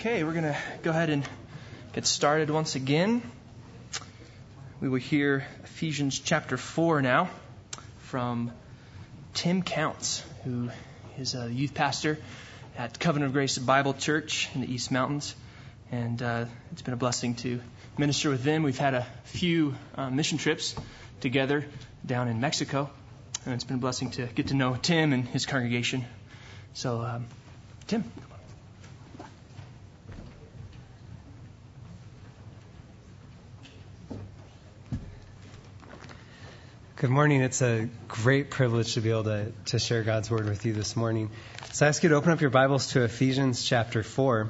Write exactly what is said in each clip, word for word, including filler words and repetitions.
Okay, we're going to go ahead and get started once again. We will hear Ephesians chapter four now from Tim Counts, who is a youth pastor at Covenant of Grace Bible Church in the East Mountains. And uh, it's been a blessing to minister with them. We've had a few uh, mission trips together down in Mexico. And it's been a blessing to get to know Tim and his congregation. So, um, Tim. Good morning. It's a great privilege to be able to, to share God's Word with you this morning. So I ask you to open up your Bibles to Ephesians chapter four.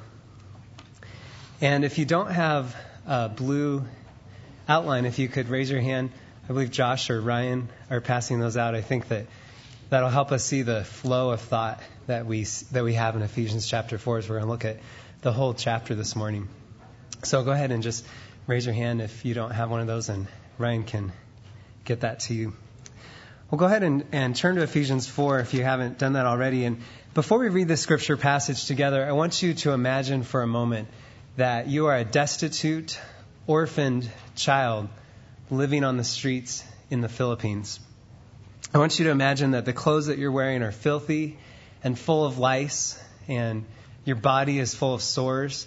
And if you don't have a blue outline, if you could raise your hand. I believe Josh or Ryan are passing those out. I think that that'll help us see the flow of thought that we that we have in Ephesians chapter four as we're going to look at the whole chapter this morning. So go ahead and just raise your hand if you don't have one of those, and Ryan can get that to you. Well, go ahead and, and turn to Ephesians four if you haven't done that already. And before we read this scripture passage together, I want you to imagine for a moment that you are a destitute, orphaned child living on the streets in the Philippines. I want you to imagine that the clothes that you're wearing are filthy and full of lice, and your body is full of sores.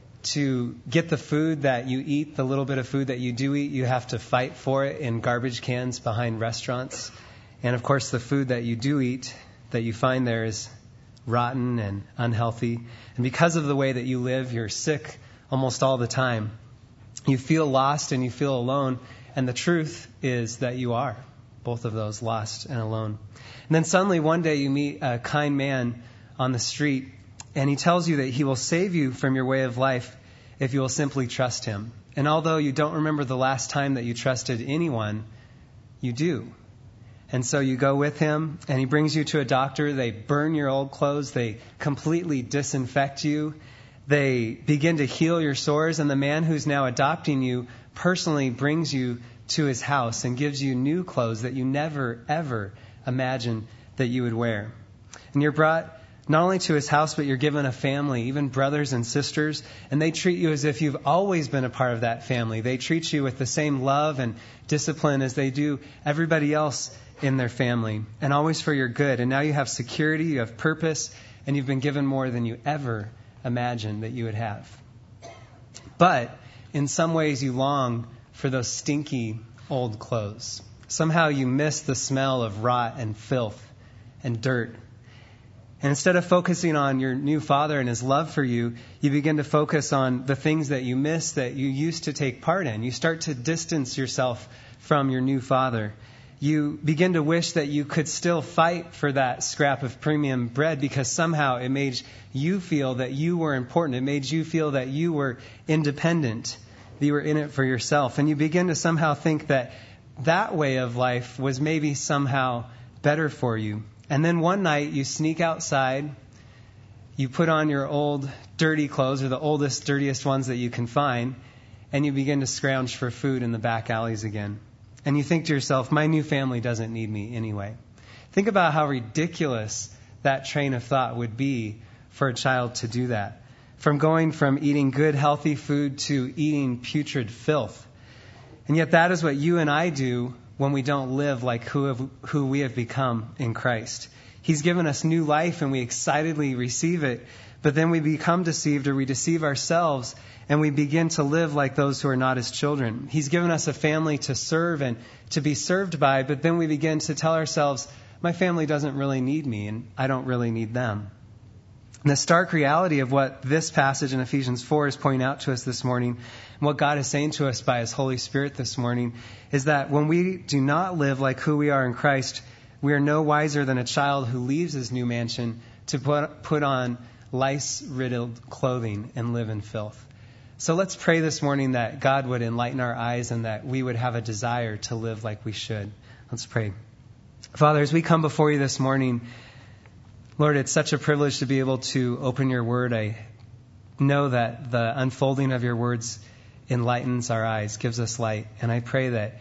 To get the food that you eat, the little bit of food that you do eat, you have to fight for it in garbage cans behind restaurants. And of course, the food that you do eat, that you find there, is rotten and unhealthy. And because of the way that you live, you're sick almost all the time. You feel lost and you feel alone. And the truth is that you are both of those, lost and alone. And then suddenly one day you meet a kind man on the street, and he tells you that he will save you from your way of life if you will simply trust him. And although you don't remember the last time that you trusted anyone, you do. And so you go with him, and he brings you to a doctor. They burn your old clothes. They completely disinfect you. They begin to heal your sores. And the man who's now adopting you personally brings you to his house and gives you new clothes that you never, ever imagined that you would wear. And you're brought not only to his house, but you're given a family, even brothers and sisters, and they treat you as if you've always been a part of that family. They treat you with the same love and discipline as they do everybody else in their family, and always for your good. And now you have security, you have purpose, and you've been given more than you ever imagined that you would have. But in some ways you long for those stinky old clothes. Somehow you miss the smell of rot and filth and dirt. And instead of focusing on your new father and his love for you, you begin to focus on the things that you miss that you used to take part in. You start to distance yourself from your new father. You begin to wish that you could still fight for that scrap of premium bread because somehow it made you feel that you were important. It made you feel that you were independent, that you were in it for yourself. And you begin to somehow think that that way of life was maybe somehow better for you. And then one night you sneak outside, you put on your old dirty clothes, or the oldest, dirtiest ones that you can find, and you begin to scrounge for food in the back alleys again. And you think to yourself, my new family doesn't need me anyway. Think about how ridiculous that train of thought would be for a child to do that. From going from eating good, healthy food to eating putrid filth. And yet that is what you and I do when we don't live like who have, who we have become in Christ. He's given us new life and we excitedly receive it, but then we become deceived, or we deceive ourselves, and we begin to live like those who are not his children. He's given us a family to serve and to be served by, but then we begin to tell ourselves, my family doesn't really need me and I don't really need them. And the stark reality of what this passage in Ephesians four is pointing out to us this morning, and what God is saying to us by his Holy Spirit this morning, is that when we do not live like who we are in Christ, we are no wiser than a child who leaves his new mansion to put, put on lice-riddled clothing and live in filth. So let's pray this morning that God would enlighten our eyes and that we would have a desire to live like we should. Let's pray. Father, as we come before you this morning, Lord, it's such a privilege to be able to open your word. I know that the unfolding of your words enlightens our eyes, gives us light. And I pray that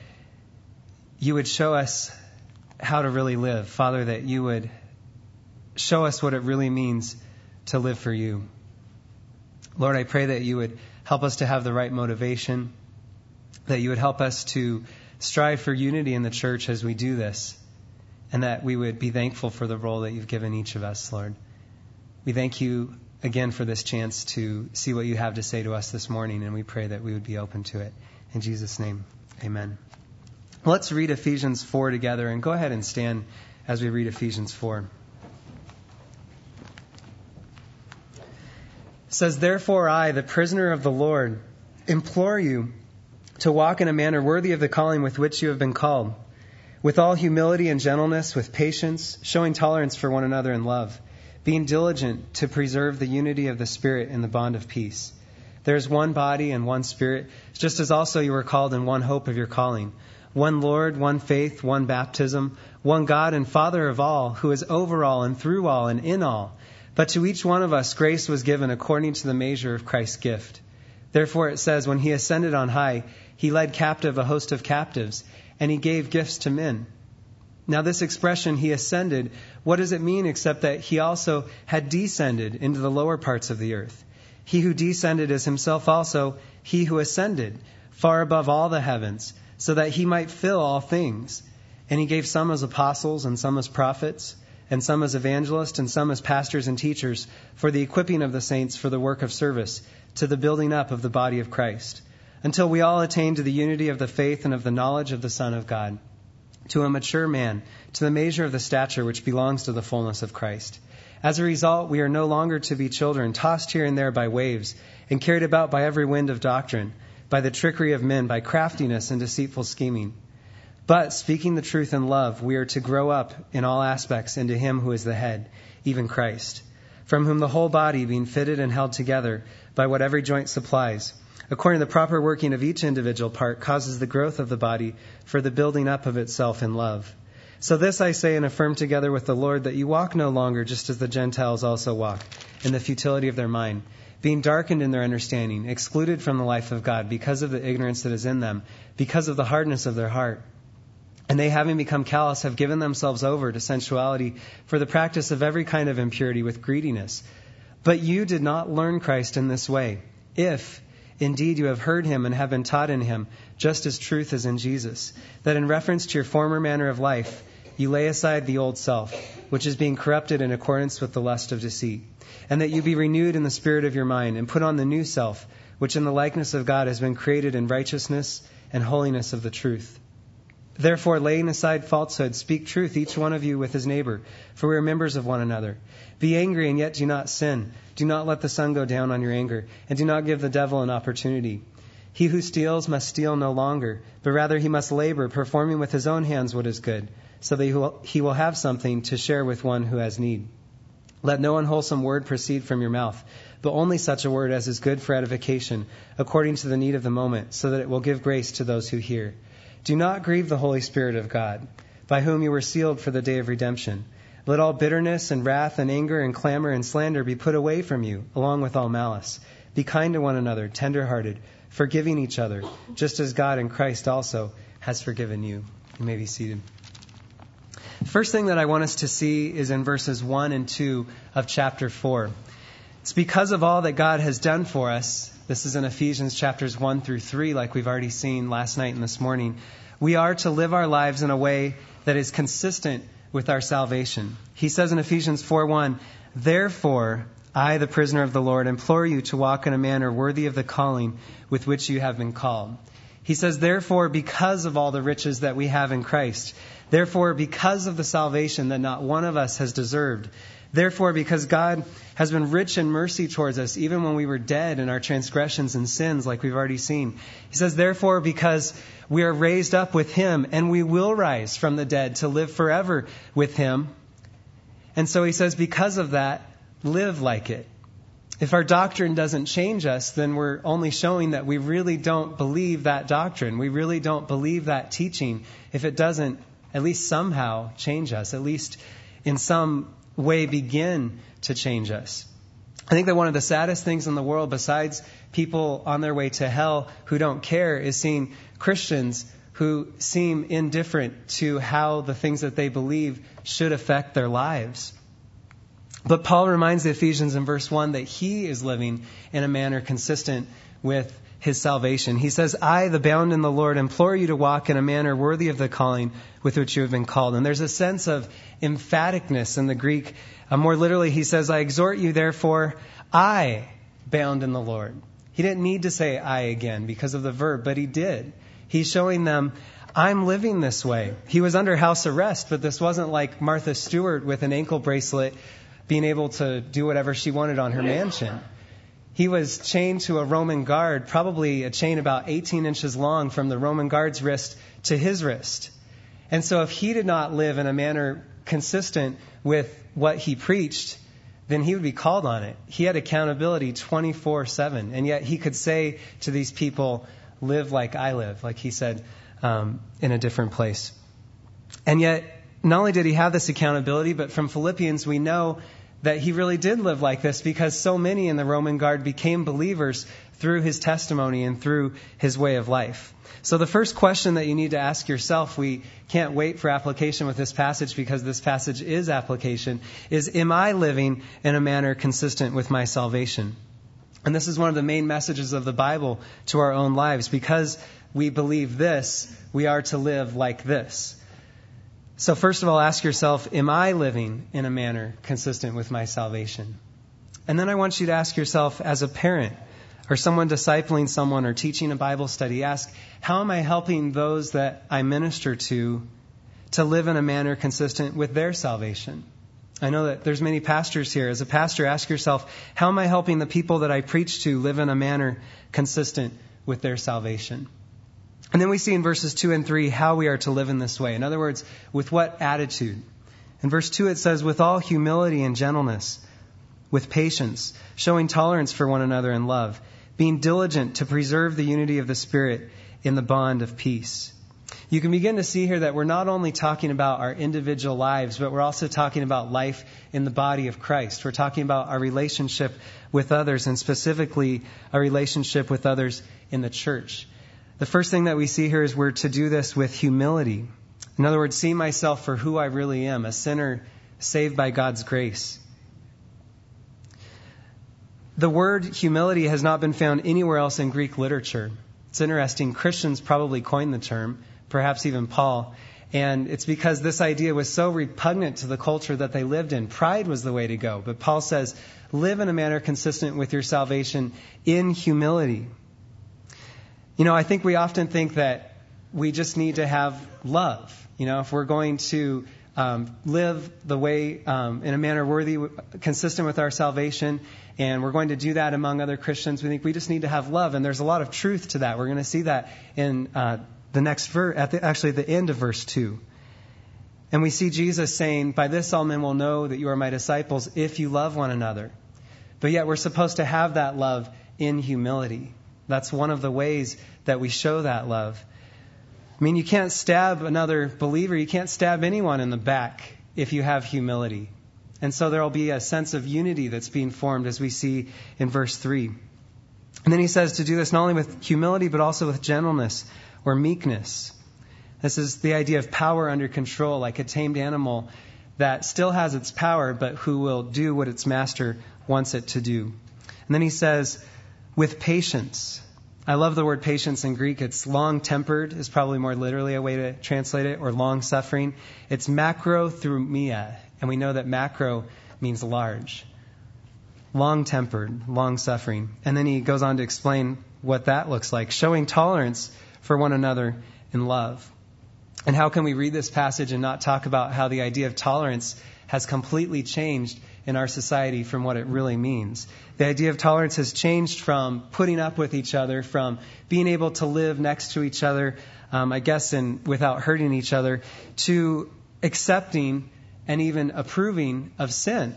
you would show us how to really live. Father, that you would show us what it really means to live for you. Lord, I pray that you would help us to have the right motivation, that you would help us to strive for unity in the church as we do this, and that we would be thankful for the role that you've given each of us, Lord. We thank you again for this chance to see what you have to say to us this morning, and we pray that we would be open to it. In Jesus' name, amen. Let's read Ephesians four together, and go ahead and stand as we read Ephesians four. It says, "Therefore I, the prisoner of the Lord, implore you to walk in a manner worthy of the calling with which you have been called, with all humility and gentleness, with patience, showing tolerance for one another in love, being diligent to preserve the unity of the Spirit in the bond of peace. There is one body and one Spirit, just as also you were called in one hope of your calling. One Lord, one faith, one baptism, one God and Father of all, who is over all and through all and in all. But to each one of us grace was given according to the measure of Christ's gift. Therefore it says, when he ascended on high, he led captive a host of captives, and he gave gifts to men." Now this expression, he ascended, what does it mean except that he also had descended into the lower parts of the earth? He who descended is himself also he who ascended far above all the heavens, so that he might fill all things. And he gave some as apostles, and some as prophets, and some as evangelists, and some as pastors and teachers, for the equipping of the saints for the work of service, to the building up of the body of Christ, until we all attain to the unity of the faith and of the knowledge of the Son of God, to a mature man, to the measure of the stature which belongs to the fullness of Christ. As a result, we are no longer to be children, tossed here and there by waves, and carried about by every wind of doctrine, by the trickery of men, by craftiness and deceitful scheming. But, speaking the truth in love, we are to grow up in all aspects into him who is the head, even Christ, from whom the whole body, being fitted and held together by what every joint supplies, according to the proper working of each individual part, causes the growth of the body for the building up of itself in love. So this I say and affirm together with the Lord, that you walk no longer just as the Gentiles also walk, in the futility of their mind, being darkened in their understanding, excluded from the life of God because of the ignorance that is in them, because of the hardness of their heart. And they, having become callous, have given themselves over to sensuality for the practice of every kind of impurity with greediness. But you did not learn Christ in this way, if indeed you have heard him and have been taught in him, just as truth is in Jesus, that in reference to your former manner of life, you lay aside the old self, which is being corrupted in accordance with the lust of deceit, and that you be renewed in the spirit of your mind, and put on the new self, which in the likeness of God has been created in righteousness and holiness of the truth. Therefore, laying aside falsehood, speak truth, each one of you with his neighbor, for we are members of one another. Be angry and yet do not sin. Do not let the sun go down on your anger, and do not give the devil an opportunity. He who steals must steal no longer, but rather he must labor, performing with his own hands what is good, so that he will, he will have something to share with one who has need. Let no unwholesome word proceed from your mouth, but only such a word as is good for edification, according to the need of the moment, so that it will give grace to those who hear. Do not grieve the Holy Spirit of God, by whom you were sealed for the day of redemption. Let all bitterness and wrath and anger and clamor and slander be put away from you, along with all malice. Be kind to one another, tender-hearted, forgiving each other, just as God in Christ also has forgiven you. You may be seated. First thing that I want us to see is in verses one and two of chapter four. It's because of all that God has done for us. This is in Ephesians chapters one through three, like we've already seen last night and this morning. We are to live our lives in a way that is consistent with our salvation. He says in Ephesians four one, "Therefore, I, the prisoner of the Lord, implore you to walk in a manner worthy of the calling with which you have been called." He says, therefore, because of all the riches that we have in Christ, therefore, because of the salvation that not one of us has deserved, therefore, because God has been rich in mercy towards us, even when we were dead in our transgressions and sins, like we've already seen. He says, therefore, because we are raised up with him, and we will rise from the dead to live forever with him. And so he says, because of that, live like it. If our doctrine doesn't change us, then we're only showing that we really don't believe that doctrine. We really don't believe that teaching if it doesn't at least somehow change us, at least in some way begin to change us. I think that one of the saddest things in the world, besides people on their way to hell who don't care, is seeing Christians who seem indifferent to how the things that they believe should affect their lives. But Paul reminds the Ephesians in verse one that he is living in a manner consistent with his salvation. He says, I, the bound in the Lord, implore you to walk in a manner worthy of the calling with which you have been called. And there's a sense of emphaticness in the Greek. Uh, more literally, he says, I exhort you, therefore, I, bound in the Lord. He didn't need to say I again because of the verb, but he did. He's showing them, I'm living this way. He was under house arrest, but this wasn't like Martha Stewart with an ankle bracelet being able to do whatever she wanted on her mansion. He was chained to a Roman guard, probably a chain about eighteen inches long from the Roman guard's wrist to his wrist. And so if he did not live in a manner consistent with what he preached, then he would be called on it. He had accountability twenty-four seven. And yet he could say to these people, live like I live, like he said um, in a different place. And yet, not only did he have this accountability, but from Philippians we know that he really did live like this because so many in the Roman guard became believers through his testimony and through his way of life. So the first question that you need to ask yourself, we can't wait for application with this passage because this passage is application, is am I living in a manner consistent with my salvation? And this is one of the main messages of the Bible to our own lives. Because we believe this, we are to live like this. So first of all, ask yourself, am I living in a manner consistent with my salvation? And then I want you to ask yourself as a parent or someone discipling someone or teaching a Bible study, ask, how am I helping those that I minister to to live in a manner consistent with their salvation? I know that there's many pastors here. As a pastor, ask yourself, how am I helping the people that I preach to live in a manner consistent with their salvation? And then we see in verses two and three how we are to live in this way. In other words, with what attitude? In verse two it says, with all humility and gentleness, with patience, showing tolerance for one another in love, being diligent to preserve the unity of the Spirit in the bond of peace. You can begin to see here that we're not only talking about our individual lives, but we're also talking about life in the body of Christ. We're talking about our relationship with others, and specifically our relationship with others in the church. The first thing that we see here is we're to do this with humility. In other words, see myself for who I really am, a sinner saved by God's grace. The word humility has not been found anywhere else in Greek literature. It's interesting. Christians probably coined the term, perhaps even Paul. And it's because this idea was so repugnant to the culture that they lived in. Pride was the way to go. But Paul says, live in a manner consistent with your salvation in humility. You know, I think we often think that we just need to have love. You know, if we're going to um, live the way, um, in a manner worthy, consistent with our salvation, and we're going to do that among other Christians, we think we just need to have love. And there's a lot of truth to that. We're going to see that in uh, the next verse, at the, actually the end of verse two. And we see Jesus saying, by this all men will know that you are my disciples if you love one another. But yet we're supposed to have that love in humility. That's one of the ways that we show that love. I mean, you can't stab another believer. You can't stab anyone in the back if you have humility. And so there will be a sense of unity that's being formed as we see in verse three. And then he says to do this not only with humility, but also with gentleness or meekness. This is the idea of power under control, like a tamed animal that still has its power, but who will do what its master wants it to do. And then he says, with patience. I love the word patience in Greek. It's long-tempered is probably more literally a way to translate it, or long-suffering. It's macrothumia, and we know that macro means large. Long-tempered, long-suffering. And then he goes on to explain what that looks like, showing tolerance for one another in love. And how can we read this passage and not talk about how the idea of tolerance has completely changed in our society from what it really means? The idea of tolerance has changed from putting up with each other, from being able to live next to each other, um, I guess, and without hurting each other, to accepting and even approving of sin.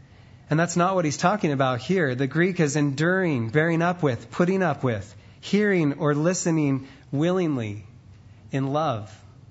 And that's not what he's talking about here. The Greek is enduring, bearing up with, putting up with, hearing or listening willingly in love.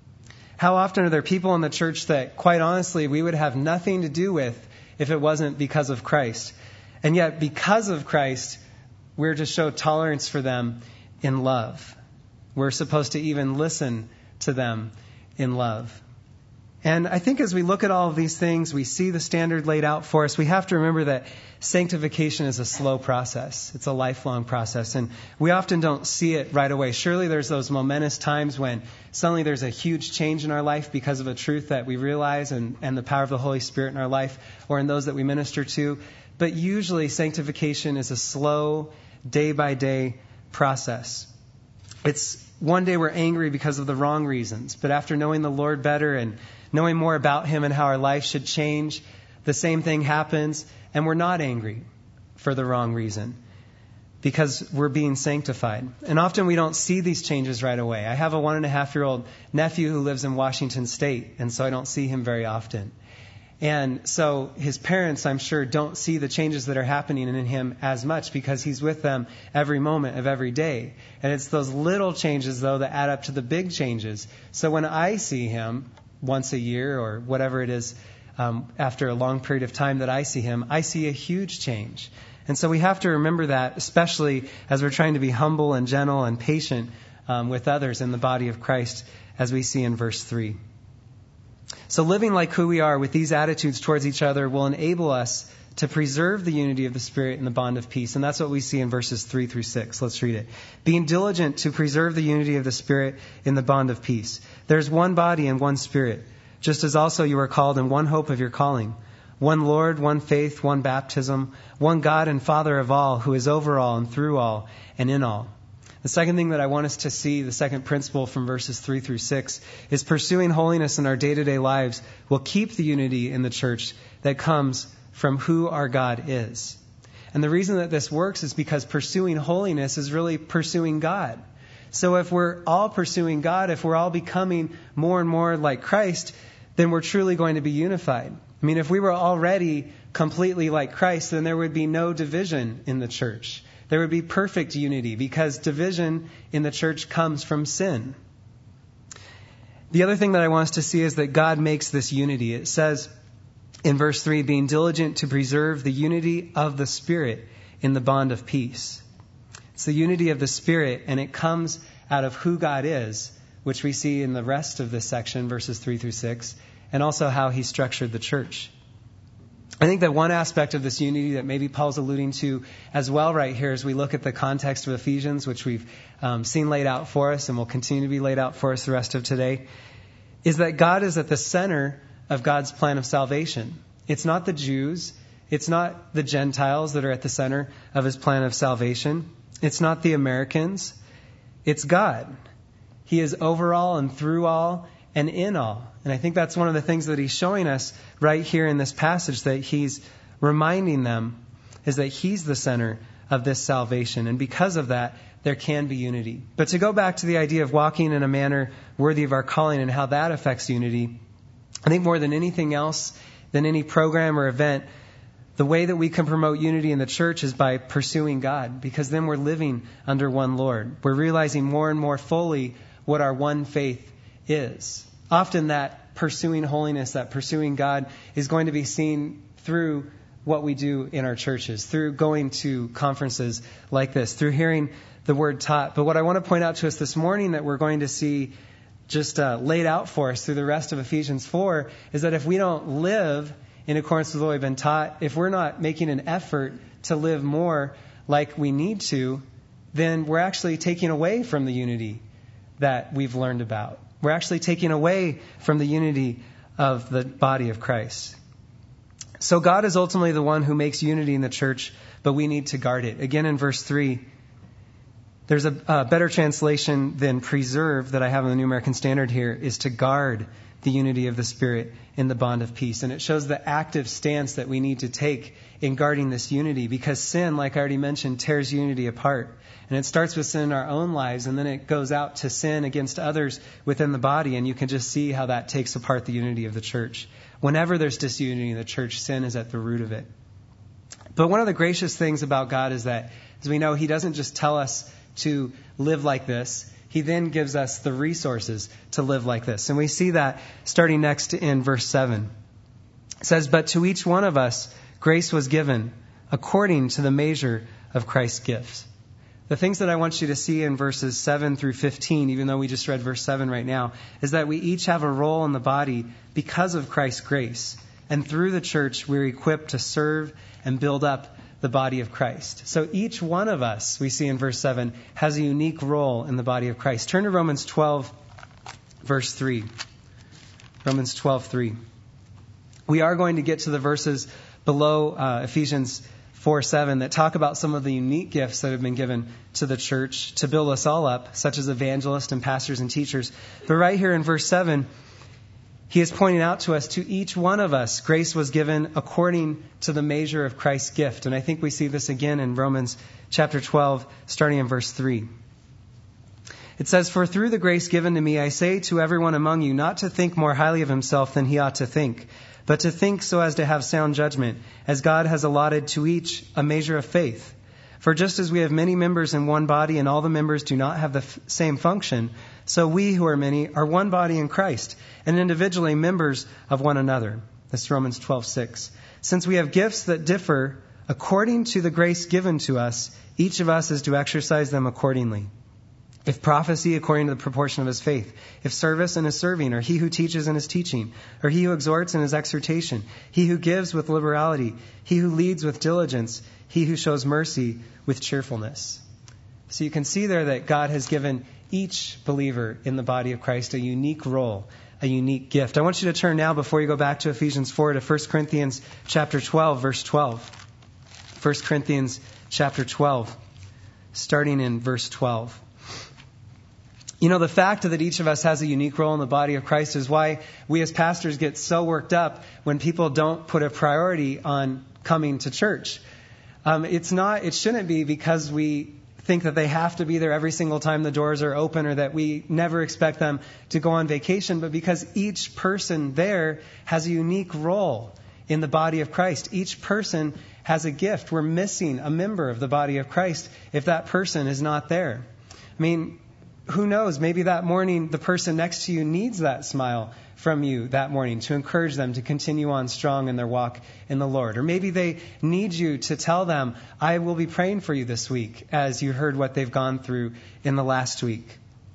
How often are there people in the church that, quite honestly, we would have nothing to do with if it wasn't because of Christ? And yet, because of Christ, we're to show tolerance for them in love. We're supposed to even listen to them in love. And I think as we look at all of these things, we see the standard laid out for us. We have to remember that sanctification is a slow process. It's a lifelong process. And we often don't see it right away. Surely there's those momentous times when suddenly there's a huge change in our life because of a truth that we realize and, and the power of the Holy Spirit in our life or in those that we minister to. But usually sanctification is a slow, day-by-day process. It's one day we're angry because of the wrong reasons. But after knowing the Lord better and knowing more about Him and how our life should change, the same thing happens, and we're not angry for the wrong reason because we're being sanctified. And often we don't see these changes right away. I have a one and a half year old nephew who lives in Washington State, and so I don't see him very often. And so his parents, I'm sure, don't see the changes that are happening in him as much because he's with them every moment of every day. And it's those little changes, though, that add up to the big changes. So when I see him once a year or whatever it is, um, after a long period of time that I see him, I see a huge change. And so we have to remember that, especially as we're trying to be humble and gentle and patient um, with others in the body of Christ, as we see in verse three. So living like who we are with these attitudes towards each other will enable us to preserve the unity of the Spirit in the bond of peace. And that's what we see in verses three through six. Let's read it. Being diligent to preserve the unity of the Spirit in the bond of peace. There's one body and one Spirit, just as also you are called in one hope of your calling. One Lord, one faith, one baptism, one God and Father of all, who is over all and through all and in all. The second thing that I want us to see, the second principle from verses three through six, is pursuing holiness in our day-to-day lives will keep the unity in the church that comes from who our God is. And the reason that this works is because pursuing holiness is really pursuing God. So if we're all pursuing God, if we're all becoming more and more like Christ, then we're truly going to be unified. I mean, if we were already completely like Christ, then there would be no division in the church. There would be perfect unity because division in the church comes from sin. The other thing that I want us to see is that God makes this unity. It says in verse three, being diligent to preserve the unity of the Spirit in the bond of peace. It's the unity of the Spirit, and it comes out of who God is, which we see in the rest of this section, verses three through six, and also how He structured the church. I think that one aspect of this unity that maybe Paul's alluding to as well right here as we look at the context of Ephesians, which we've um, seen laid out for us and will continue to be laid out for us the rest of today, is that God is at the center of God's plan of salvation. It's not the Jews. It's not the Gentiles that are at the center of His plan of salvation. It's not the Americans. It's God. He is over all and through all and in all. And I think that's one of the things that He's showing us right here in this passage, that He's reminding them is that He's the center of this salvation. And because of that, there can be unity. But to go back to the idea of walking in a manner worthy of our calling and how that affects unity, I think more than anything else, than any program or event, the way that we can promote unity in the church is by pursuing God, because then we're living under one Lord. We're realizing more and more fully what our one faith is. Often that pursuing holiness, that pursuing God, is going to be seen through what we do in our churches, through going to conferences like this, through hearing the Word taught. But what I want to point out to us this morning that we're going to see just uh, laid out for us through the rest of Ephesians four is that if we don't live in accordance with what we've been taught, if we're not making an effort to live more like we need to, then we're actually taking away from the unity that we've learned about. We're actually taking away from the unity of the body of Christ. So God is ultimately the one who makes unity in the church, but we need to guard it. Again, in verse three, there's a, a better translation than preserve that I have in the New American Standard here, is to guard the unity of the Spirit in the bond of peace. And it shows the active stance that we need to take in guarding this unity, because sin, like I already mentioned, tears unity apart. And it starts with sin in our own lives, and then it goes out to sin against others within the body, and you can just see how that takes apart the unity of the church. Whenever there's disunity in the church, sin is at the root of it. But one of the gracious things about God is that, as we know, He doesn't just tell us to live like this. He then gives us the resources to live like this. And we see that starting next in verse seven. It says, but to each one of us grace was given according to the measure of Christ's gifts. The things that I want you to see in verses seven through fifteen, even though we just read verse seven right now, is that we each have a role in the body because of Christ's grace. And through the church, we're equipped to serve and build up the body of Christ. So each one of us, we see in verse seven, has a unique role in the body of Christ. Turn to Romans twelve, verse three. Romans twelve, three. We are going to get to the verses below uh, Ephesians four, seven that talk about some of the unique gifts that have been given to the church to build us all up, such as evangelists and pastors and teachers. But right here in verse seven, he is pointing out to us, to each one of us, grace was given according to the measure of Christ's gift. And I think we see this again in Romans chapter twelve, starting in verse three. It says, "For through the grace given to me, I say to everyone among you not to think more highly of himself than he ought to think, but to think so as to have sound judgment, as God has allotted to each a measure of faith. For just as we have many members in one body, and all the members do not have the f- same function, so we who are many are one body in Christ, and individually members of one another." That's Romans twelve, six. "Since we have gifts that differ according to the grace given to us, each of us is to exercise them accordingly. If prophecy, according to the proportion of his faith. If service, in his serving. Or he who teaches, in his teaching. Or he who exhorts, in his exhortation. He who gives with liberality. He who leads with diligence. He who shows mercy with cheerfulness." So you can see there that God has given each believer in the body of Christ a unique role, a unique gift. I want you to turn now, before you go back to Ephesians four, to First Corinthians chapter twelve, verse twelve. First Corinthians chapter twelve, starting in verse twelve. You know, the fact that each of us has a unique role in the body of Christ is why we as pastors get so worked up when people don't put a priority on coming to church. Um, it's not, it shouldn't be because we think that they have to be there every single time the doors are open, or that we never expect them to go on vacation, but because each person there has a unique role in the body of Christ. Each person has a gift. We're missing a member of the body of Christ if that person is not there. I mean, who knows? Maybe that morning the person next to you needs that smile from you that morning to encourage them to continue on strong in their walk in the Lord. Or maybe they need you to tell them, "I will be praying for you this week," as you heard what they've gone through in the last week.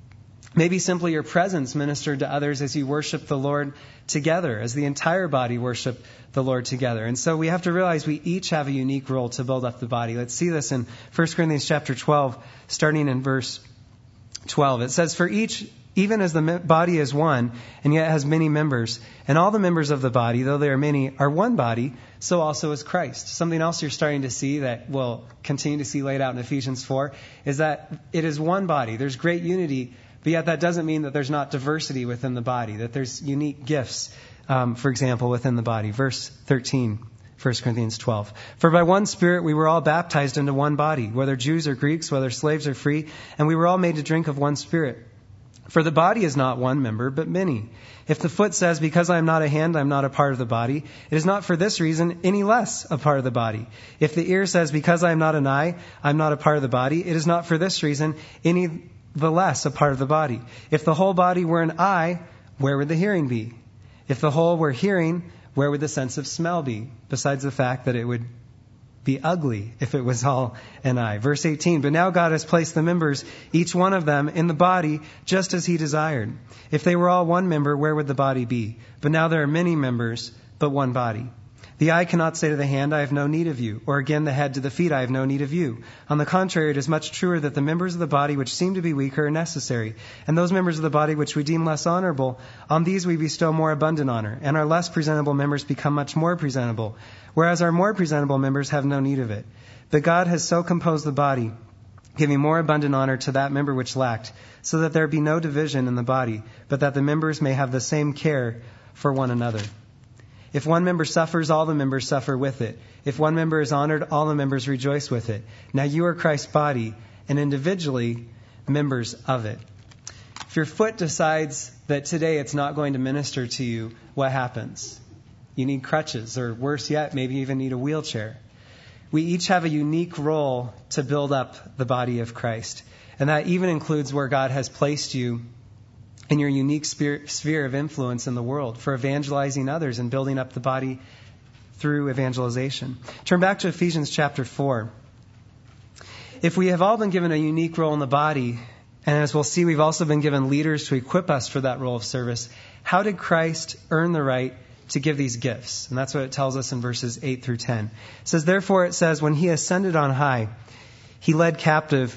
Maybe simply your presence ministered to others as you worship the Lord together, as the entire body worship the Lord together. And so we have to realize we each have a unique role to build up the body. Let's see this in First Corinthians chapter twelve, starting in verse twelve. It says, "For each, even as the body is one, and yet has many members, and all the members of the body, though they are many, are one body, so also is Christ." Something else you're starting to see that we'll continue to see laid out in Ephesians four is that it is one body. There's great unity, but yet that doesn't mean that there's not diversity within the body, that there's unique gifts, um, for example, within the body. Verse thirteen. First Corinthians twelve. "For by one Spirit we were all baptized into one body, whether Jews or Greeks, whether slaves or free, and we were all made to drink of one Spirit. For the body is not one member, but many. If the foot says, 'Because I am not a hand, I am not a part of the body,' it is not for this reason any less a part of the body. If the ear says, 'Because I am not an eye, I am not a part of the body,' it is not for this reason any the less a part of the body. If the whole body were an eye, where would the hearing be? If the whole were hearing, where would the sense of smell be? Besides the fact that it would be ugly if it was all an eye." Verse eighteen, "But now God has placed the members, each one of them, in the body, just as he desired. If they were all one member, where would the body be? But now there are many members, but one body. The eye cannot say to the hand, 'I have no need of you,' or again the head to the feet, 'I have no need of you.' On the contrary, it is much truer that the members of the body which seem to be weaker are necessary, and those members of the body which we deem less honorable, on these we bestow more abundant honor, and our less presentable members become much more presentable, whereas our more presentable members have no need of it. But God has so composed the body, giving more abundant honor to that member which lacked, so that there be no division in the body, but that the members may have the same care for one another. If one member suffers, all the members suffer with it. If one member is honored, all the members rejoice with it. Now you are Christ's body, and individually members of it." If your foot decides that today it's not going to minister to you, what happens? You need crutches, or worse yet, maybe even need a wheelchair. We each have a unique role to build up the body of Christ. And that even includes where God has placed you in your unique sphere of influence in the world for evangelizing others and building up the body through evangelization. Turn back to Ephesians chapter four. If we have all been given a unique role in the body, and as we'll see, we've also been given leaders to equip us for that role of service, how did Christ earn the right to give these gifts? And that's what it tells us in verses eight through ten. It says, therefore it says, when he ascended on high, he led captive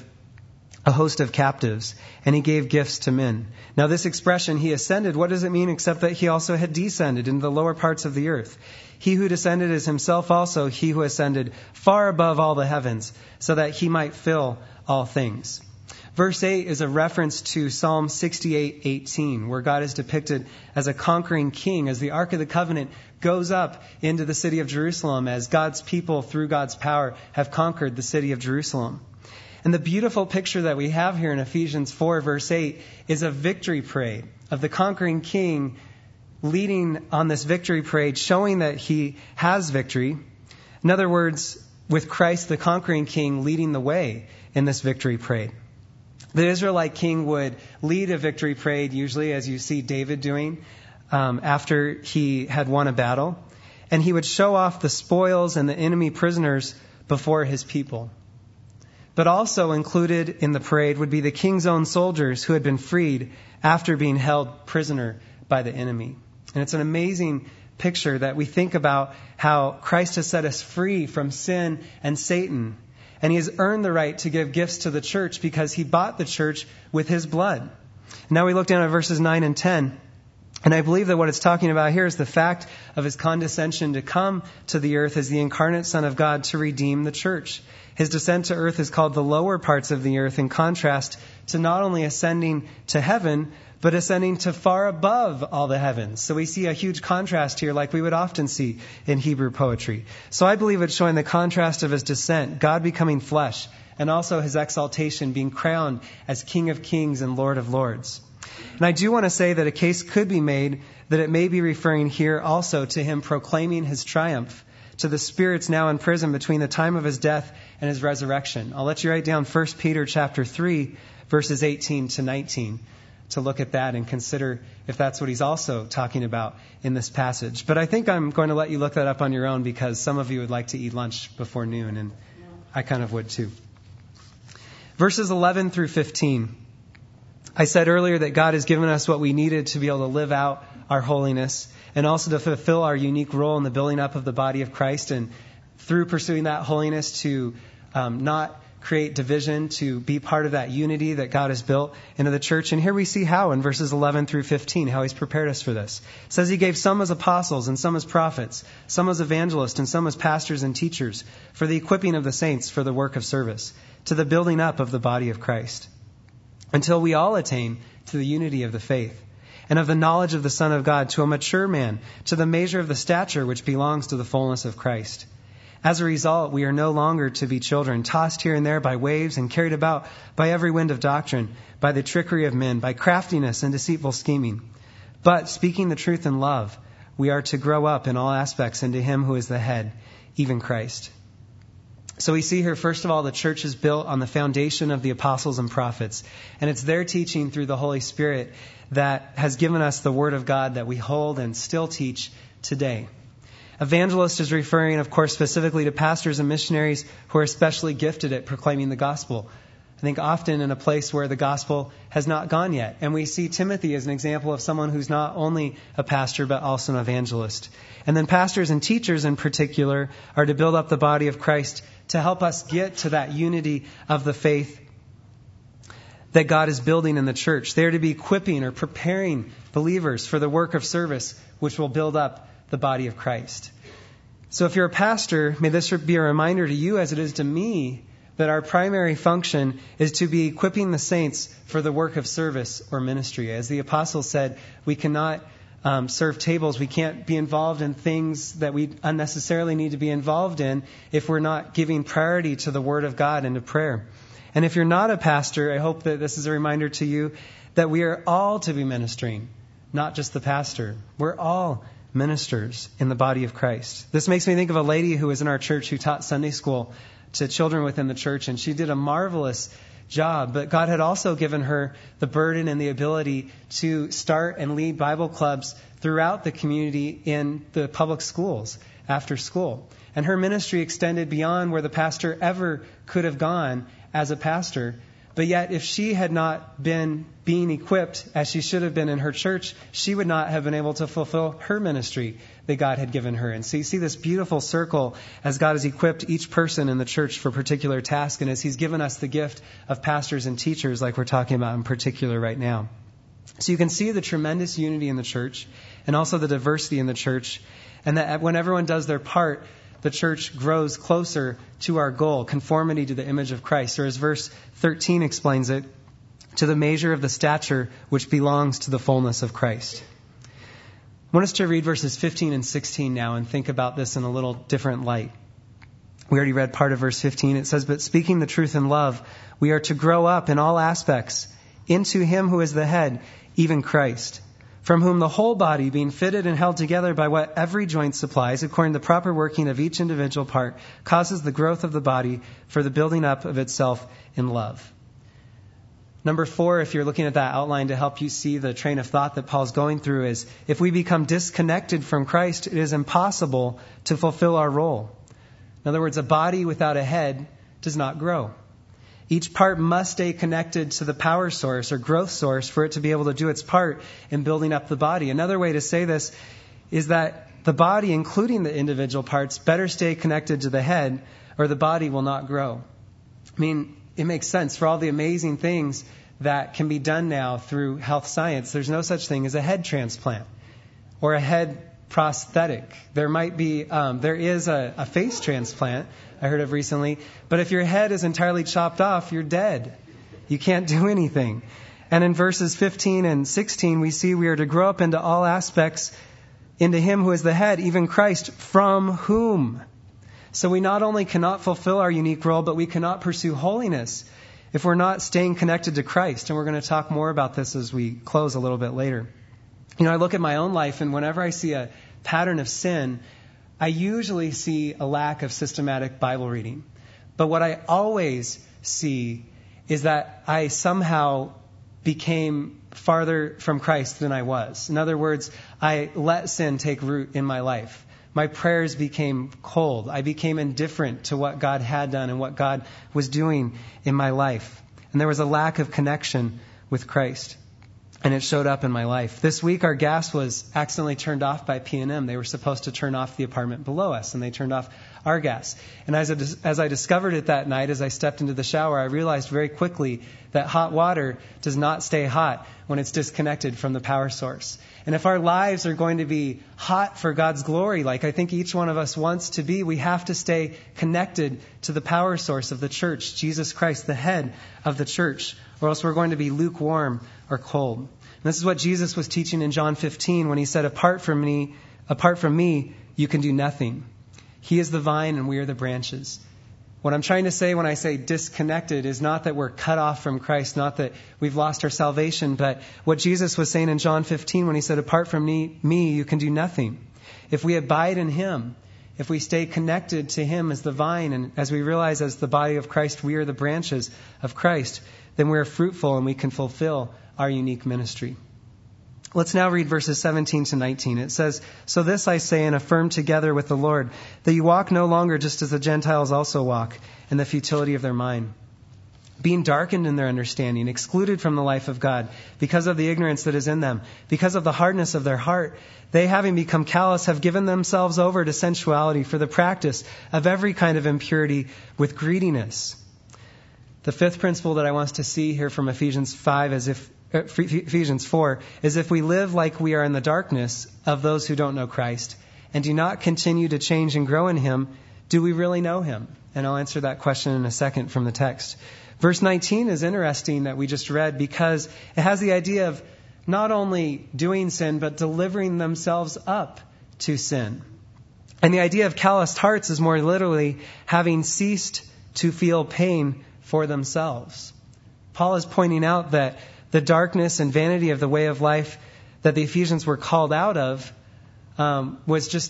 a host of captives, and he gave gifts to men. Now this expression, he ascended, what does it mean except that he also had descended into the lower parts of the earth? He who descended is himself also he who ascended far above all the heavens, so that he might fill all things. Verse eight is a reference to Psalm sixty-eight eighteen, where God is depicted as a conquering king, as the Ark of the Covenant goes up into the city of Jerusalem, as God's people, through God's power, have conquered the city of Jerusalem. And the beautiful picture that we have here in Ephesians four, verse eight, is a victory parade of the conquering king leading on this victory parade, showing that he has victory. In other words, with Christ, the conquering king, leading the way in this victory parade. The Israelite king would lead a victory parade, usually as you see David doing, um, after he had won a battle. And he would show off the spoils and the enemy prisoners before his people. But also included in the parade would be the king's own soldiers who had been freed after being held prisoner by the enemy. And it's an amazing picture that we think about how Christ has set us free from sin and Satan. And he has earned the right to give gifts to the church because he bought the church with his blood. Now we look down at verses nine and ten. And I believe that what it's talking about here is the fact of his condescension to come to the earth as the incarnate Son of God to redeem the church. His descent to earth is called the lower parts of the earth, in contrast to not only ascending to heaven, but ascending to far above all the heavens. So we see a huge contrast here, like we would often see in Hebrew poetry. So I believe it's showing the contrast of his descent, God becoming flesh, and also his exaltation, being crowned as King of Kings and Lord of Lords. And I do want to say that a case could be made that it may be referring here also to him proclaiming his triumph to the spirits now in prison between the time of his death and his resurrection. I'll let you write down First Peter chapter three, verses eighteen to nineteen, to look at that and consider if that's what he's also talking about in this passage. But I think I'm going to let you look that up on your own, because some of you would like to eat lunch before noon, and I kind of would too. Verses eleven through fifteen. I said earlier that God has given us what we needed to be able to live out our holiness and also to fulfill our unique role in the building up of the body of Christ, and through pursuing that holiness to um, not create division, to be part of that unity that God has built into the church. And here we see how in verses eleven through fifteen, how he's prepared us for this. It says he gave some as apostles and some as prophets, some as evangelists and some as pastors and teachers, for the equipping of the saints for the work of service, to the building up of the body of Christ, until we all attain to the unity of the faith and of the knowledge of the Son of God, to a mature man, to the measure of the stature which belongs to the fullness of Christ. As a result, we are no longer to be children, tossed here and there by waves and carried about by every wind of doctrine, by the trickery of men, by craftiness and deceitful scheming. But speaking the truth in love, we are to grow up in all aspects into him who is the head, even Christ. So we see here, first of all, the church is built on the foundation of the apostles and prophets. And it's their teaching through the Holy Spirit that has given us the Word of God that we hold and still teach today. Evangelist is referring, of course, specifically to pastors and missionaries who are especially gifted at proclaiming the gospel. I think often in a place where the gospel has not gone yet. And we see Timothy as an example of someone who's not only a pastor, but also an evangelist. And then pastors and teachers in particular are to build up the body of Christ, to help us get to that unity of the faith that God is building in the church. They're to be equipping or preparing believers for the work of service, which will build up the body of Christ. So if you're a pastor, may this be a reminder to you, as it is to me, that our primary function is to be equipping the saints for the work of service or ministry. As the apostle said, we cannot um, serve tables. We can't be involved in things that we unnecessarily need to be involved in if we're not giving priority to the Word of God and to prayer. And if you're not a pastor, I hope that this is a reminder to you that we are all to be ministering, not just the pastor. We're all ministers in the body of Christ. This makes me think of a lady who was in our church who taught Sunday school to children within the church, and she did a marvelous job. But God had also given her the burden and the ability to start and lead Bible clubs throughout the community in the public schools after school. And her ministry extended beyond where the pastor ever could have gone as a pastor. But yet, if she had not been being equipped as she should have been in her church, she would not have been able to fulfill her ministry that God had given her. And so you see this beautiful circle as God has equipped each person in the church for a particular task, and as He's given us the gift of pastors and teachers like we're talking about in particular right now. So you can see the tremendous unity in the church and also the diversity in the church, and that when everyone does their part, the church grows closer to our goal, conformity to the image of Christ. Or as verse thirteen explains it, to the measure of the stature which belongs to the fullness of Christ. I want us to read verses fifteen and sixteen now and think about this in a little different light. We already read part of verse fifteen. It says, "But speaking the truth in love, we are to grow up in all aspects into Him who is the head, even Christ, from whom the whole body, being fitted and held together by what every joint supplies, according to the proper working of each individual part, causes the growth of the body for the building up of itself in love." Number four, if you're looking at that outline to help you see the train of thought that Paul's going through, is if we become disconnected from Christ, it is impossible to fulfill our role. In other words, a body without a head does not grow. Each part must stay connected to the power source or growth source for it to be able to do its part in building up the body. Another way to say this is that the body, including the individual parts, better stay connected to the head or the body will not grow. I mean, it makes sense for all the amazing things that can be done now through health science. There's no such thing as a head transplant or a head prosthetic. There might be, um, there is a, a face transplant I heard of recently, but if your head is entirely chopped off, you're dead. You can't do anything. And in verses fifteen and sixteen, we see we are to grow up into all aspects into Him who is the head, even Christ, from whom. So we not only cannot fulfill our unique role, but we cannot pursue holiness if we're not staying connected to Christ. And we're going to talk more about this as we close a little bit later. You know, I look at my own life, and whenever I see a pattern of sin, I usually see a lack of systematic Bible reading. But what I always see is that I somehow became farther from Christ than I was. In other words, I let sin take root in my life. My prayers became cold. I became indifferent to what God had done and what God was doing in my life. And there was a lack of connection with Christ. And it showed up in my life. This week, our gas was accidentally turned off by P and M. They were supposed to turn off the apartment below us, and they turned off our gas. And as I, as I discovered it that night, as I stepped into the shower, I realized very quickly that hot water does not stay hot when it's disconnected from the power source. And if our lives are going to be hot for God's glory, like I think each one of us wants to be, we have to stay connected to the power source of the church, Jesus Christ, the head of the church, or else we're going to be lukewarm or cold. And this is what Jesus was teaching in John fifteen when He said, apart from me, apart from me, you can do nothing. He is the vine and we are the branches. What I'm trying to say when I say disconnected is not that we're cut off from Christ, not that we've lost our salvation, but what Jesus was saying in John fifteen when He said, apart from me, me, you can do nothing. If we abide in Him, if we stay connected to Him as the vine, and as we realize as the body of Christ, we are the branches of Christ, then we're fruitful and we can fulfill our unique ministry. Let's now read verses seventeen to nineteen. It says, so this I say and affirm together with the Lord, that you walk no longer just as the Gentiles also walk, in the futility of their mind, being darkened in their understanding, excluded from the life of God, because of the ignorance that is in them, because of the hardness of their heart. They, having become callous, have given themselves over to sensuality for the practice of every kind of impurity with greediness. The fifth principle that I want us to see here from Ephesians five is if Ephesians four is if we live like we are in the darkness of those who don't know Christ and do not continue to change and grow in Him, do we really know Him? And I'll answer that question in a second from the text. Verse nineteen is interesting that we just read because it has the idea of not only doing sin, but delivering themselves up to sin. And the idea of calloused hearts is more literally having ceased to feel pain for themselves. Paul is pointing out that the darkness and vanity of the way of life that the Ephesians were called out of um, was just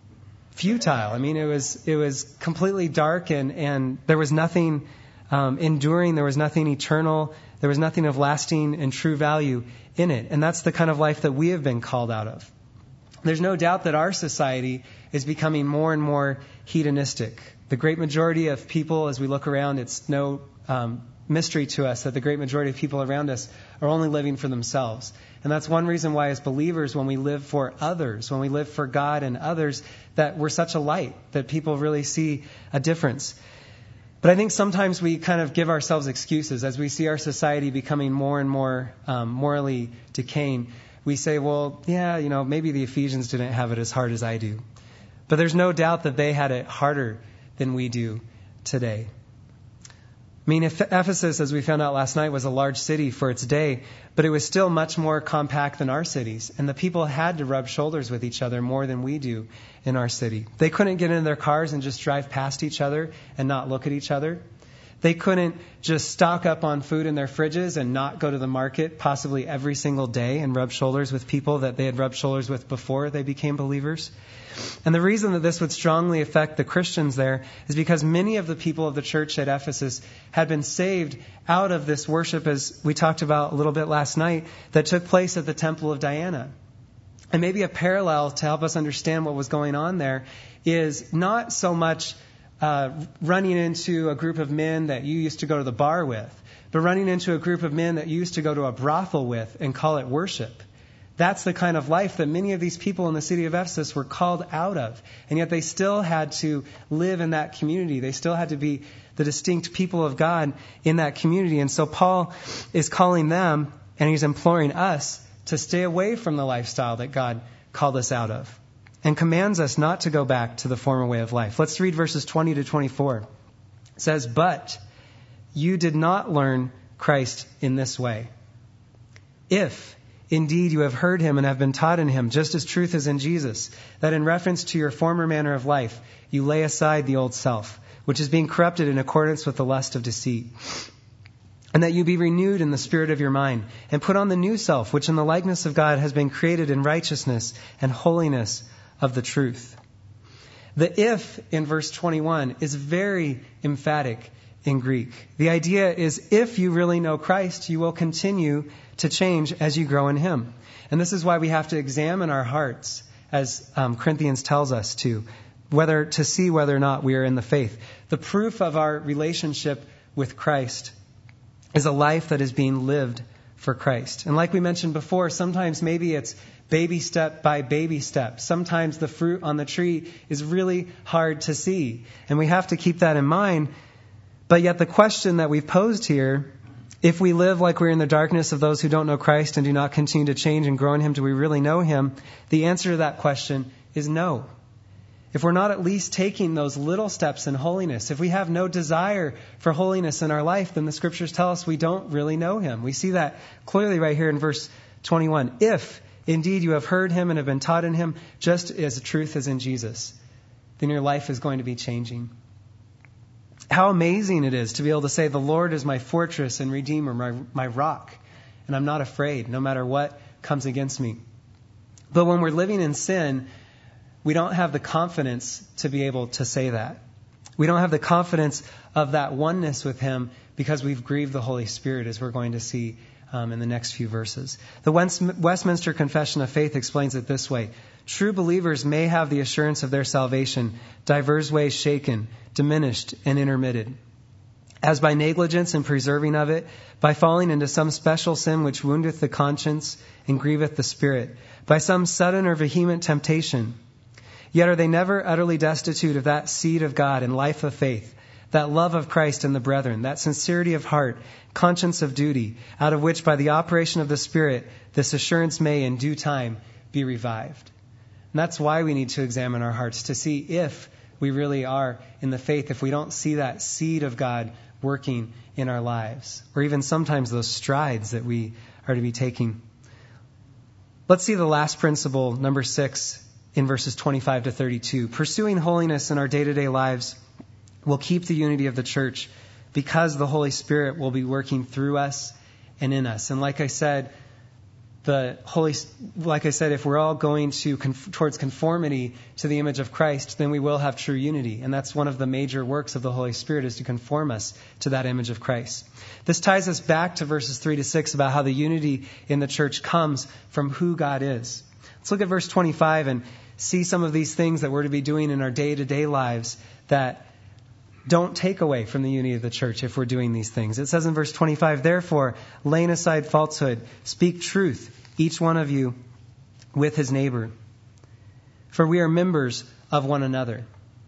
futile. I mean, it was it was completely dark, and, and there was nothing um, enduring. There was nothing eternal. There was nothing of lasting and true value in it. And that's the kind of life that we have been called out of. There's no doubt that our society is becoming more and more hedonistic. The great majority of people, as we look around, it's no um, mystery to us that the great majority of people around us are only living for themselves. And that's one reason why as believers, when we live for others, when we live for God and others, that we're such a light, that people really see a difference. But I think sometimes we kind of give ourselves excuses as we see our society becoming more and more um, morally decaying. We say, well, yeah, you know, maybe the Ephesians didn't have it as hard as I do. But there's no doubt that they had it harder than we do today. I mean, Ephesus, as we found out last night, was a large city for its day, but it was still much more compact than our cities. And the people had to rub shoulders with each other more than we do in our city. They couldn't get in their cars and just drive past each other and not look at each other. They couldn't just stock up on food in their fridges and not go to the market possibly every single day and rub shoulders with people that they had rubbed shoulders with before they became believers. And the reason that this would strongly affect the Christians there is because many of the people of the church at Ephesus had been saved out of this worship, as we talked about a little bit last night, that took place at the Temple of Diana. And maybe a parallel to help us understand what was going on there is not so much uh, running into a group of men that you used to go to the bar with, but running into a group of men that you used to go to a brothel with and call it worship. That's the kind of life that many of these people in the city of Ephesus were called out of. And yet they still had to live in that community. They still had to be the distinct people of God in that community. And so Paul is calling them, and he's imploring us to stay away from the lifestyle that God called us out of, and commands us not to go back to the former way of life. Let's read verses twenty to twenty-four. It says, "But you did not learn Christ in this way. If indeed you have heard him and have been taught in him, just as truth is in Jesus, that in reference to your former manner of life, you lay aside the old self, which is being corrupted in accordance with the lust of deceit, and that you be renewed in the spirit of your mind, and put on the new self, which in the likeness of God has been created in righteousness and holiness of the truth." The if in verse twenty-one is very emphatic in Greek. The idea is if you really know Christ, you will continue to change as you grow in him. And this is why we have to examine our hearts, as um, Corinthians tells us to, whether to see whether or not we are in the faith. The proof of our relationship with Christ is a life that is being lived for Christ. And like we mentioned before, sometimes maybe it's baby step by baby step. Sometimes the fruit on the tree is really hard to see. And we have to keep that in mind. But yet the question that we've posed here, if we live like we're in the darkness of those who don't know Christ and do not continue to change and grow in him, do we really know him? The answer to that question is no. If we're not at least taking those little steps in holiness, if we have no desire for holiness in our life, then the scriptures tell us we don't really know him. We see that clearly right here in verse twenty-one. If indeed you have heard him and have been taught in him, just as the truth is in Jesus, then your life is going to be changing. How amazing it is to be able to say, the Lord is my fortress and redeemer, my, my rock, and I'm not afraid no matter what comes against me. But when we're living in sin, we don't have the confidence to be able to say that. We don't have the confidence of that oneness with him because we've grieved the Holy Spirit, as we're going to see um, in the next few verses. The Westminster Confession of Faith explains it this way. True believers may have the assurance of their salvation divers ways shaken, diminished, and intermitted, as by negligence in preserving of it, by falling into some special sin which woundeth the conscience and grieveth the spirit, by some sudden or vehement temptation. Yet are they never utterly destitute of that seed of God and life of faith, that love of Christ and the brethren, that sincerity of heart, conscience of duty, out of which by the operation of the Spirit this assurance may in due time be revived. And that's why we need to examine our hearts, to see if we really are in the faith, if we don't see that seed of God working in our lives, or even sometimes those strides that we are to be taking. Let's see the last principle, number six, in verses twenty-five to thirty-two. Pursuing holiness in our day-to-day lives will keep the unity of the church because the Holy Spirit will be working through us and in us. And like I said, the Holy, like I said, if we're all going to conf- towards conformity to the image of Christ, then we will have true unity. And that's one of the major works of the Holy Spirit, is to conform us to that image of Christ. This ties us back to verses three to six about how the unity in the church comes from who God is. Let's look at verse twenty-five and see some of these things that we're to be doing in our day-to-day lives that don't take away from the unity of the church if we're doing these things. It says in verse twenty-five, therefore, laying aside falsehood, speak truth, each one of you with his neighbor. For we are members of one another.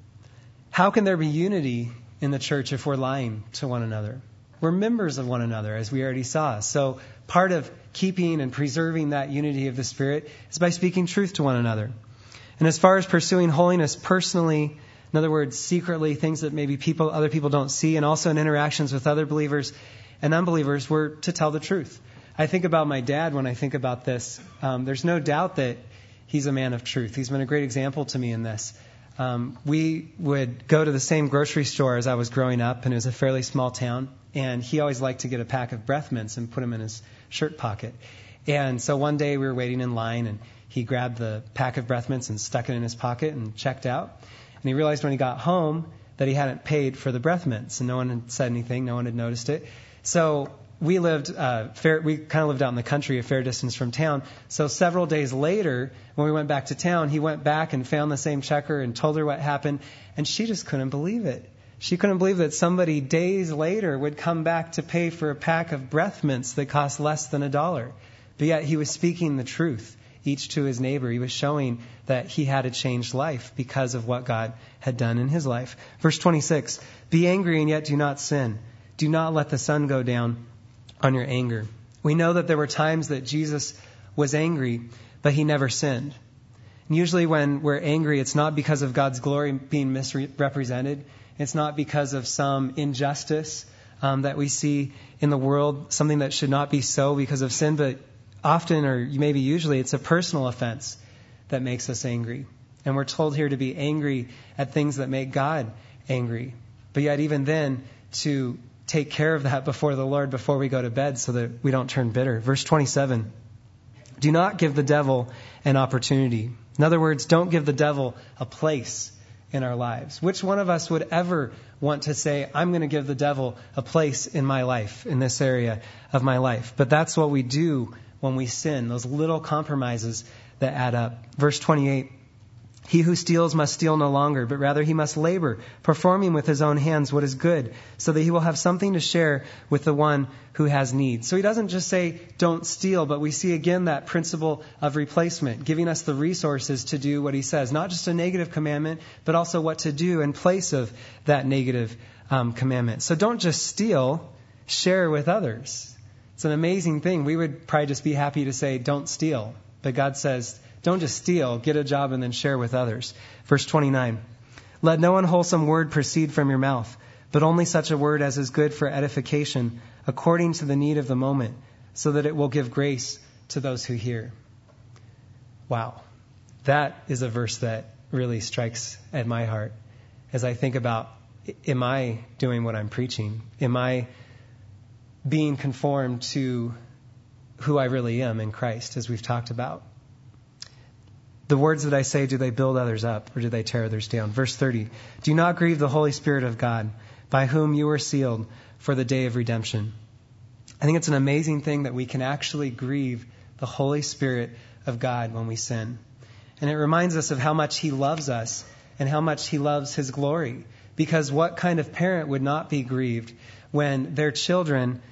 How can there be unity in the church if we're lying to one another? We're members of one another, as we already saw. So part of keeping and preserving that unity of the Spirit is by speaking truth to one another. And as far as pursuing holiness personally, in other words, secretly, things that maybe people, other people don't see, and also in interactions with other believers and unbelievers, we're to tell the truth. I think about my dad when I think about this. Um, there's no doubt that he's a man of truth. He's been a great example to me in this. Um, we would go to the same grocery store as I was growing up, and it was a fairly small town. And he always liked to get a pack of breath mints and put them in his shirt pocket. And so one day we were waiting in line, and he grabbed the pack of breath mints and stuck it in his pocket and checked out. And he realized when he got home that he hadn't paid for the breath mints, and no one had said anything, no one had noticed it. So we lived, uh, fair, we kind of lived out in the country, a fair distance from town. So several days later, when we went back to town, he went back and found the same checker and told her what happened, and she just couldn't believe it. She couldn't believe that somebody days later would come back to pay for a pack of breath mints that cost less than a dollar. But yet he was speaking the truth, each to his neighbor. He was showing that he had a changed life because of what God had done in his life. Verse twenty-six, be angry and yet do not sin. Do not let the sun go down on your anger. We know that there were times that Jesus was angry, but he never sinned. And usually when we're angry, it's not because of God's glory being misrepresented. It's not because of some injustice um, that we see in the world, something that should not be so because of sin, but often, or maybe usually, it's a personal offense that makes us angry. And we're told here to be angry at things that make God angry. But yet even then, to take care of that before the Lord before we go to bed so that we don't turn bitter. Verse twenty-seven, do not give the devil an opportunity. In other words, don't give the devil a place in our lives. Which one of us would ever want to say, I'm going to give the devil a place in my life, in this area of my life? But that's what we do when we sin, those little compromises that add up. Verse twenty-eight, he who steals must steal no longer, but rather he must labor, performing with his own hands what is good, so that he will have something to share with the one who has need. So he doesn't just say, don't steal, but we see again that principle of replacement, giving us the resources to do what he says. Not just a negative commandment, but also what to do in place of that negative um, commandment. So don't just steal, share with others. It's an amazing thing. We would probably just be happy to say, don't steal. But God says, don't just steal, get a job and then share with others. Verse twenty-nine, let no unwholesome word proceed from your mouth, but only such a word as is good for edification, according to the need of the moment, so that it will give grace to those who hear. Wow. That is a verse that really strikes at my heart as I think about, am I doing what I'm preaching? Am I being conformed to who I really am in Christ, as we've talked about? The words that I say, do they build others up or do they tear others down? Verse thirty, do not grieve the Holy Spirit of God, by whom you were sealed for the day of redemption. I think it's an amazing thing that we can actually grieve the Holy Spirit of God when we sin. And it reminds us of how much he loves us and how much he loves his glory. Because what kind of parent would not be grieved when their children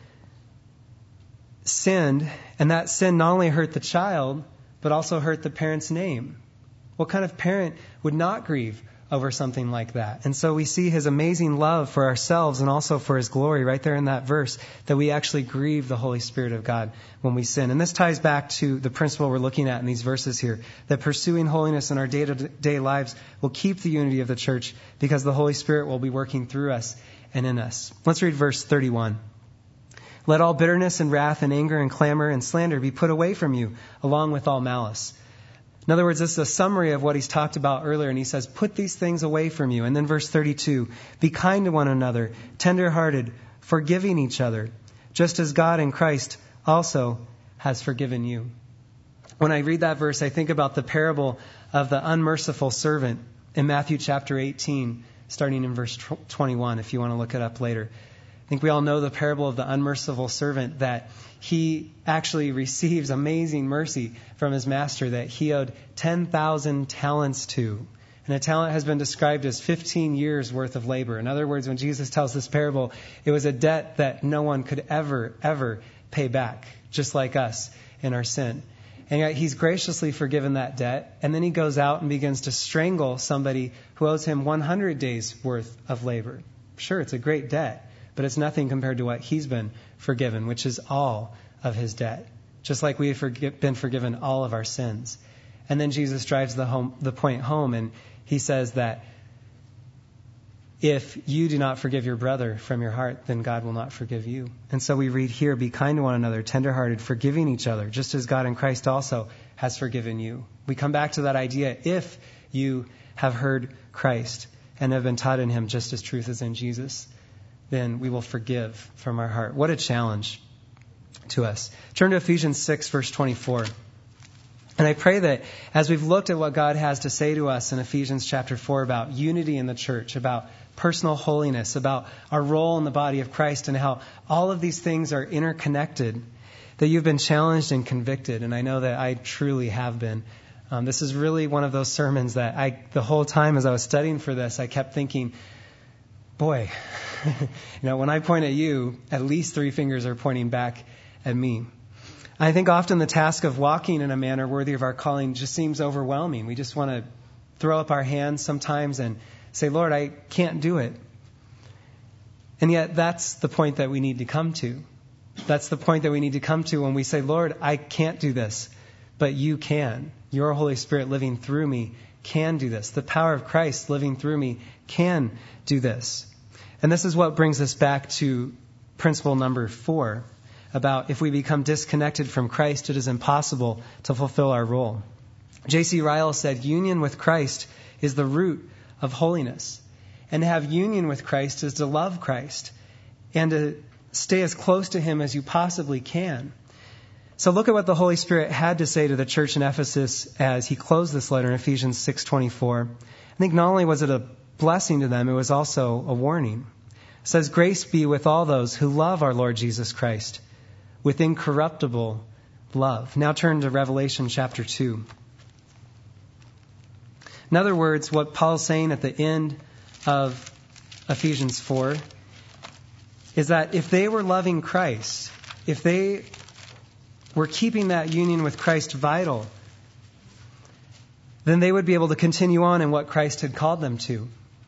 sinned, and that sin not only hurt the child, but also hurt the parent's name? What kind of parent would not grieve over something like that? And so we see his amazing love for ourselves and also for his glory right there in that verse, that we actually grieve the Holy Spirit of God when we sin. And this ties back to the principle we're looking at in these verses here, that pursuing holiness in our day-to-day lives will keep the unity of the church because the Holy Spirit will be working through us and in us. Let's read verse thirty-one. Let all bitterness and wrath and anger and clamor and slander be put away from you, along with all malice. In other words, this is a summary of what he's talked about earlier, and he says, put these things away from you. And then verse thirty-two, be kind to one another, tender-hearted, forgiving each other, just as God in Christ also has forgiven you. When I read that verse, I think about the parable of the unmerciful servant in Matthew chapter eighteen, starting in verse twenty-one, if you want to look it up later. I think we all know the parable of the unmerciful servant, that he actually receives amazing mercy from his master that he owed ten thousand talents to. And a talent has been described as fifteen years worth of labor. In other words, when Jesus tells this parable, it was a debt that no one could ever, ever pay back, just like us in our sin. And yet he's graciously forgiven that debt. And then he goes out and begins to strangle somebody who owes him one hundred days worth of labor. Sure, it's a great debt, but it's nothing compared to what he's been forgiven, which is all of his debt, just like we have forgi- been forgiven all of our sins. And then Jesus drives the home, the point home, and he says that if you do not forgive your brother from your heart, then God will not forgive you. And so we read here, be kind to one another, tenderhearted, forgiving each other, just as God in Christ also has forgiven you. We come back to that idea, if you have heard Christ and have been taught in him just as truth is in Jesus, then we will forgive from our heart. What a challenge to us. Turn to Ephesians six, verse twenty-four. And I pray that as we've looked at what God has to say to us in Ephesians chapter four about unity in the church, about personal holiness, about our role in the body of Christ, and how all of these things are interconnected, that you've been challenged and convicted. And I know that I truly have been. Um, this is really one of those sermons that I, the whole time as I was studying for this, I kept thinking, boy, you know, when I point at you, at least three fingers are pointing back at me. I think often the task of walking in a manner worthy of our calling just seems overwhelming. We just want to throw up our hands sometimes and say, Lord, I can't do it. And yet that's the point that we need to come to. That's the point that we need to come to when we say, Lord, I can't do this, but you can. Your Holy Spirit living through me can do this. The power of Christ living through me can do this. And this is what brings us back to principle number four, about if we become disconnected from Christ, it is impossible to fulfill our role. J C Ryle said, union with Christ is the root of holiness. And to have union with Christ is to love Christ and to stay as close to him as you possibly can. So look at what the Holy Spirit had to say to the church in Ephesus as he closed this letter in Ephesians six twenty-four. I think not only was it a blessing to them, it was also a warning. It says, grace be with all those who love our Lord Jesus Christ with incorruptible love. Now turn to Revelation chapter two. In other words, what Paul's saying at the end of Ephesians four is that if they were loving Christ, if they were keeping that union with Christ vital, then they would be able to continue on in what Christ had called them to.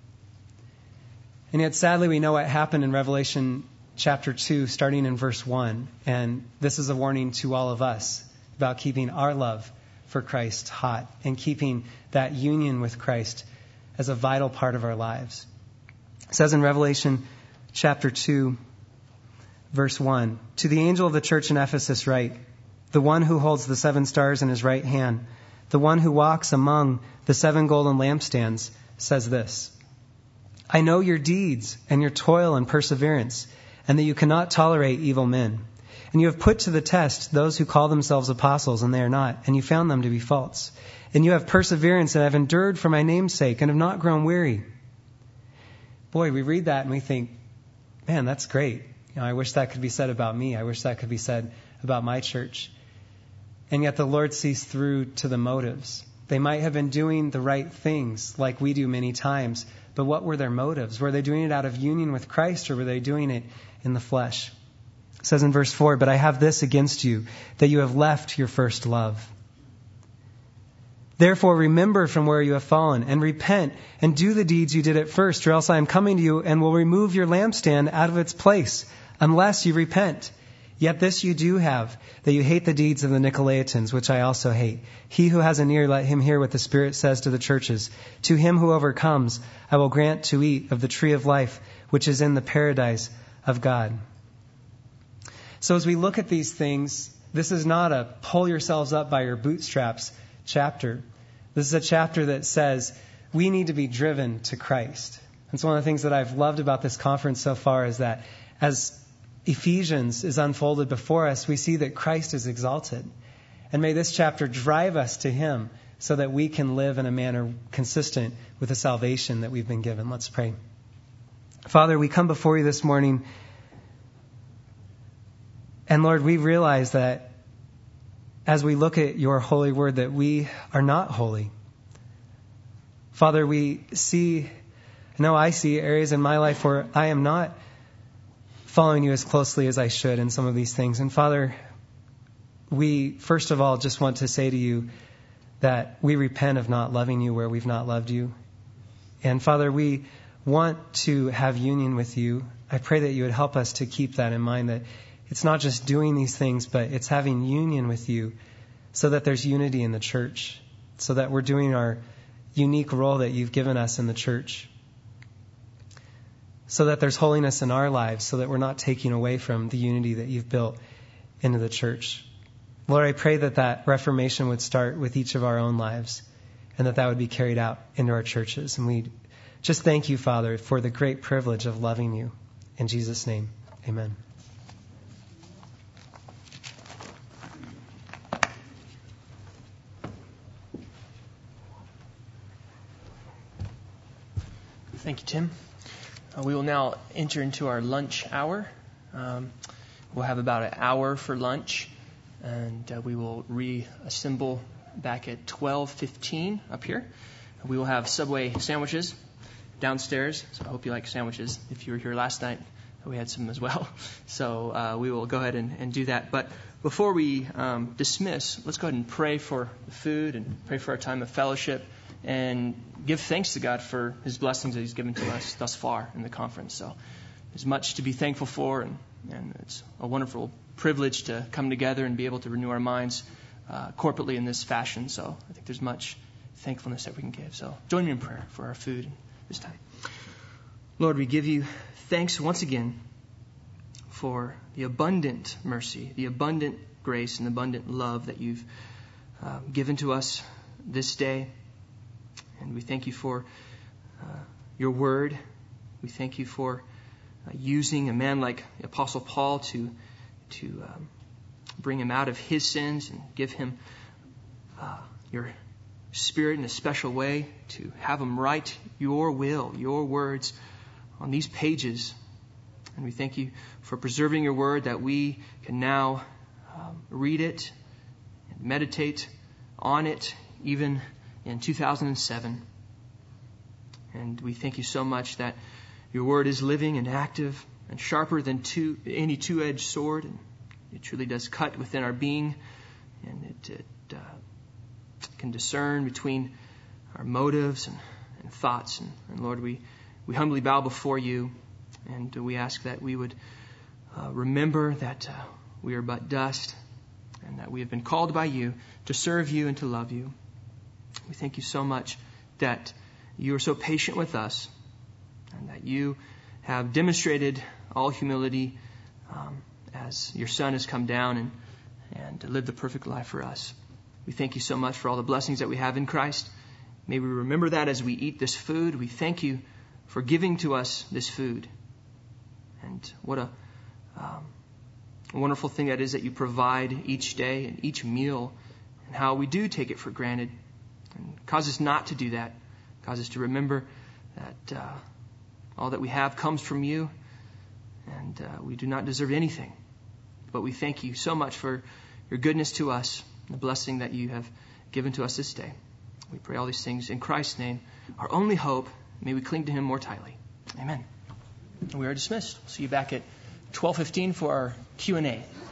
And yet, sadly, we know what happened in Revelation chapter two, starting in verse one. And this is a warning to all of us about keeping our love for Christ hot and keeping that union with Christ as a vital part of our lives. It says in Revelation chapter two, verse one, to the angel of the church in Ephesus write, the one who holds the seven stars in his right hand, the one who walks among the seven golden lampstands, says this, I know your deeds and your toil and perseverance, and that you cannot tolerate evil men. And you have put to the test those who call themselves apostles, and they are not, and you found them to be false. And you have perseverance and have endured for my name's sake, and have not grown weary. Boy, we read that and we think, man, that's great. You know, I wish that could be said about me. I wish that could be said about my church. And yet the Lord sees through to the motives. They might have been doing the right things like we do many times, but what were their motives? Were they doing it out of union with Christ, or were they doing it in the flesh? It says in verse four, but I have this against you, that you have left your first love. Therefore remember from where you have fallen, and repent, and do the deeds you did at first, or else I am coming to you and will remove your lampstand out of its place, unless you repent. Yet this you do have, that you hate the deeds of the Nicolaitans, which I also hate. He who has an ear, let him hear what the Spirit says to the churches. To him who overcomes, I will grant to eat of the tree of life, which is in the paradise of God. So as we look at these things, this is not a pull yourselves up by your bootstraps chapter. This is a chapter that says we need to be driven to Christ. And so one of the things that I've loved about this conference so far is that as Ephesians is unfolded before us, we see that Christ is exalted. And may this chapter drive us to him so that we can live in a manner consistent with the salvation that we've been given. Let's pray. Father, we come before you this morning And Lord, we realize that as we look at your holy word, that we are not holy. Father, we see, I know I see areas in my life where I am not following you as closely as I should in some of these things. And Father, we first of all just want to say to you that we repent of not loving you where we've not loved you. And Father, we want to have union with you. I pray that you would help us to keep that in mind, that it's not just doing these things, but it's having union with you so that there's unity in the church, so that we're doing our unique role that you've given us in the church, so that there's holiness in our lives, so that we're not taking away from the unity that you've built into the church. Lord, I pray that that reformation would start with each of our own lives and that that would be carried out into our churches. And we just thank you, Father, for the great privilege of loving you. In Jesus' name, amen. Thank you, Tim. Uh, we will now enter into our lunch hour. Um, we'll have about an hour for lunch, and uh, we will reassemble back at twelve fifteen up here. We will have Subway sandwiches downstairs, so I hope you like sandwiches. If you were here last night, we had some as well. So uh, we will go ahead and, and do that. But before we um, dismiss, let's go ahead and pray for the food and pray for our time of fellowship and give thanks to God for his blessings that he's given to us thus far in the conference. So there's much to be thankful for, and, and it's a wonderful privilege to come together and be able to renew our minds uh, corporately in this fashion. So I think there's much thankfulness that we can give. So join me in prayer for our food this time. Lord, we give you thanks once again for the abundant mercy, the abundant grace, and abundant love that you've uh, given to us this day. And we thank you for uh, your word. We thank you for uh, using a man like the Apostle Paul to to um, bring him out of his sins and give him uh, your Spirit in a special way, to have him write your will, your words on these pages. And we thank you for preserving your word, that we can now um, read it and meditate on it, even in two thousand seven. And we thank you so much that your word is living and active and sharper than two, any two-edged sword. And it truly does cut within our being, and it, it uh, can discern between our motives and, and thoughts. And, and Lord, we, we humbly bow before you, and we ask that we would uh, remember that uh, we are but dust, and that we have been called by you to serve you and to love you. We thank you so much that you are so patient with us, and that you have demonstrated all humility um, as your Son has come down and, and lived the perfect life for us. We thank you so much for all the blessings that we have in Christ. May we remember that as we eat this food. We thank you for giving to us this food. And what a, um, a wonderful thing that is that you provide each day and each meal, and how we do take it for granted. And cause us not to do that. Cause us to remember that uh, all that we have comes from you, and uh, we do not deserve anything. But we thank you so much for your goodness to us, the blessing that you have given to us this day. We pray all these things in Christ's name, our only hope. May we cling to him more tightly. Amen. We are dismissed. See you back at twelve fifteen for our Q and A.